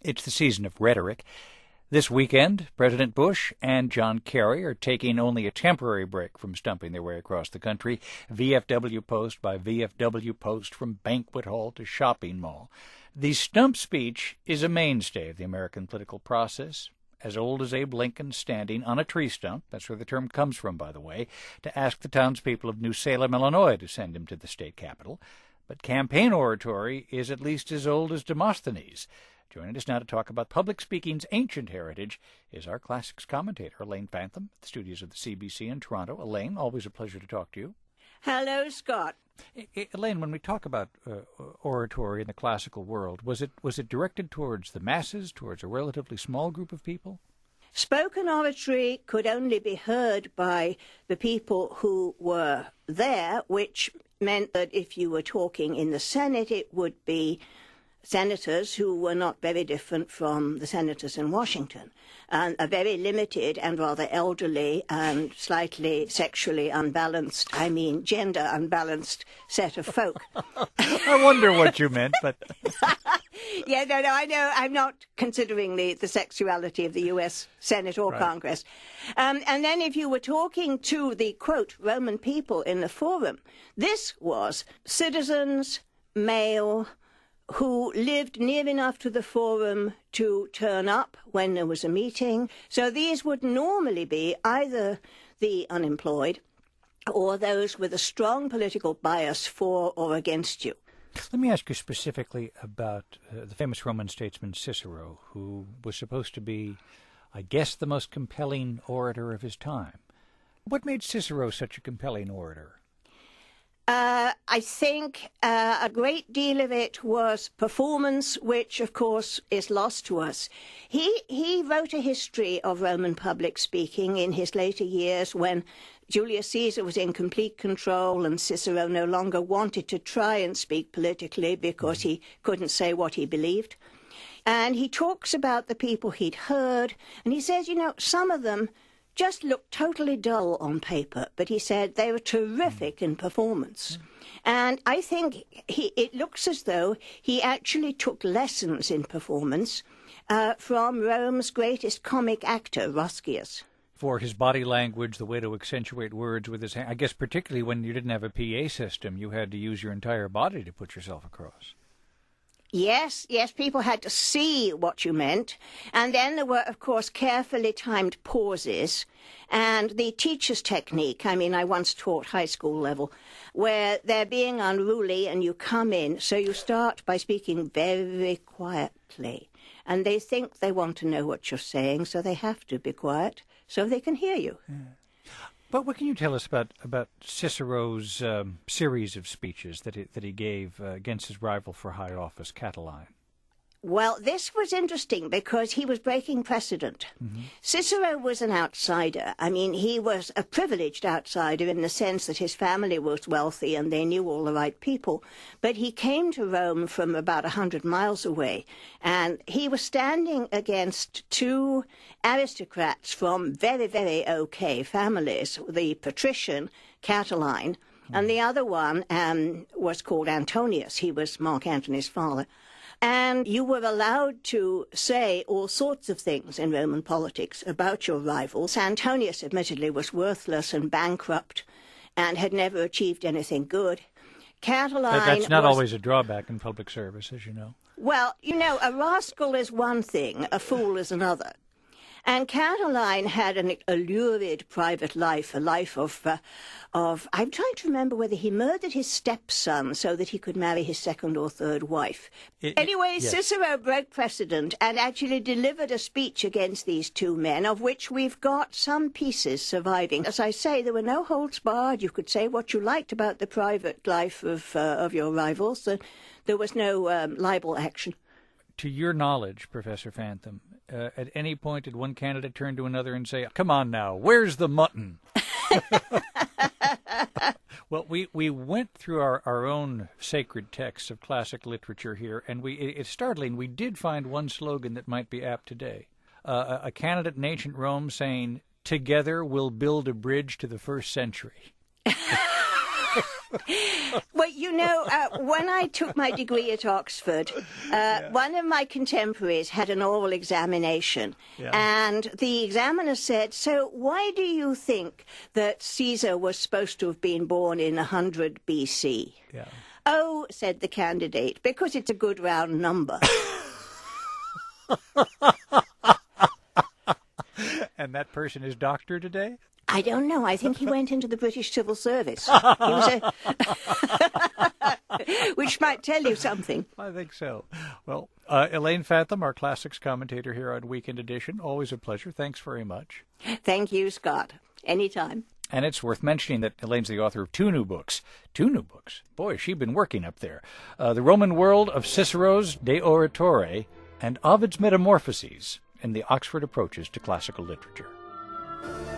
It's the season of rhetoric. This weekend, President Bush and John Kerry are taking only a temporary break from stumping their way across the country, VFW post by VFW post, from banquet hall to shopping mall. The stump speech is a mainstay of the American political process, as old as Abe Lincoln standing on a tree stump, that's where the term comes from, by the way, to ask the townspeople of New Salem, Illinois, to send him to the state capitol. But campaign oratory is at least as old as Demosthenes. Joining us now to talk about public speaking's ancient heritage is our classics commentator, Elaine Fantham, at the studios of the CBC in Toronto. Elaine, always a pleasure to talk to you. Hello, Scott. Elaine, when we talk about oratory in the classical world, was it directed towards the masses, towards a relatively small group of people? Spoken oratory could only be heard by the people who were there, which meant that if you were talking in the Senate, it would be senators who were not very different from the senators in Washington, and a very limited and rather elderly and slightly sexually unbalanced, gender unbalanced set of folk. I wonder what you meant, but... Yeah, no, I know. I'm not considering the sexuality of the U.S. Senate or Right. Congress. And then if you were talking to the, quote, Roman people in the forum, this was citizens, male, who lived near enough to the forum to turn up when there was a meeting. So these would normally be either the unemployed or those with a strong political bias for or against you. Let me ask you specifically about the famous Roman statesman Cicero, who was supposed to be, I guess, the most compelling orator of his time. What made Cicero such a compelling orator? I think a great deal of it was performance, which, of course, is lost to us. He wrote a history of Roman public speaking in his later years when Julius Caesar was in complete control and Cicero no longer wanted to try and speak politically because he couldn't say what he believed. And he talks about the people he'd heard, and he says, some of them just looked totally dull on paper, but he said they were terrific in performance. And I think it looks as though he actually took lessons in performance from Rome's greatest comic actor, Roscius. For his body language, the way to accentuate words with his hand. I guess particularly when you didn't have a PA system, you had to use your entire body to put yourself across. Yes, people had to see what you meant. And then there were, of course, carefully timed pauses and the teacher's technique. I once taught high school level, where they're being unruly and you come in. So you start by speaking very quietly. And they think they want to know what you're saying, so they have to be quiet so they can hear you. Yeah. But what can you tell us about Cicero's series of speeches that he gave against his rival for high office, Catiline? Well, this was interesting because he was breaking precedent. Mm-hmm. Cicero was an outsider. He was a privileged outsider in the sense that his family was wealthy and they knew all the right people. But he came to Rome from about 100 miles away, and he was standing against two aristocrats from very, very okay families, the patrician Catiline, and the other one was called Antonius. He was Mark Antony's father. And you were allowed to say all sorts of things in Roman politics about your rivals. Antonius, admittedly, was worthless and bankrupt and had never achieved anything good. Catiline That's not always a drawback in public service, as you know. Well, a rascal is one thing, a fool is another. And Catiline had an lurid private life, a life of I'm trying to remember whether he murdered his stepson so that he could marry his second or third wife. Anyway, yes. Cicero broke precedent and actually delivered a speech against these two men, of which we've got some pieces surviving. As I say, there were no holds barred. You could say what you liked about the private life of your rivals. There was no libel action. To your knowledge, Professor Fantham, at any point did one candidate turn to another and say, "Come on now, where's the mutton?" Well, we went through our own sacred texts of classic literature here, and it's startling. We did find one slogan that might be apt today. A candidate in ancient Rome saying, "Together we'll build a bridge to the first century." Well, When I took my degree at Oxford, one of my contemporaries had an oral examination, and the examiner said, "So why do you think that Caesar was supposed to have been born in 100 BC?" Yeah. "Oh," said the candidate, "because it's a good round number." And that person is doctor today? I don't know. I think he went into the British Civil Service. He was which might tell you something. I think so. Well, Elaine Fathom, our classics commentator here on Weekend Edition, always a pleasure. Thanks very much. Thank you, Scott. Anytime. And it's worth mentioning that Elaine's the author of two new books. Two new books. Boy, she's been working up there. The Roman World of Cicero's De Oratore and Ovid's Metamorphoses in the Oxford Approaches to Classical Literature.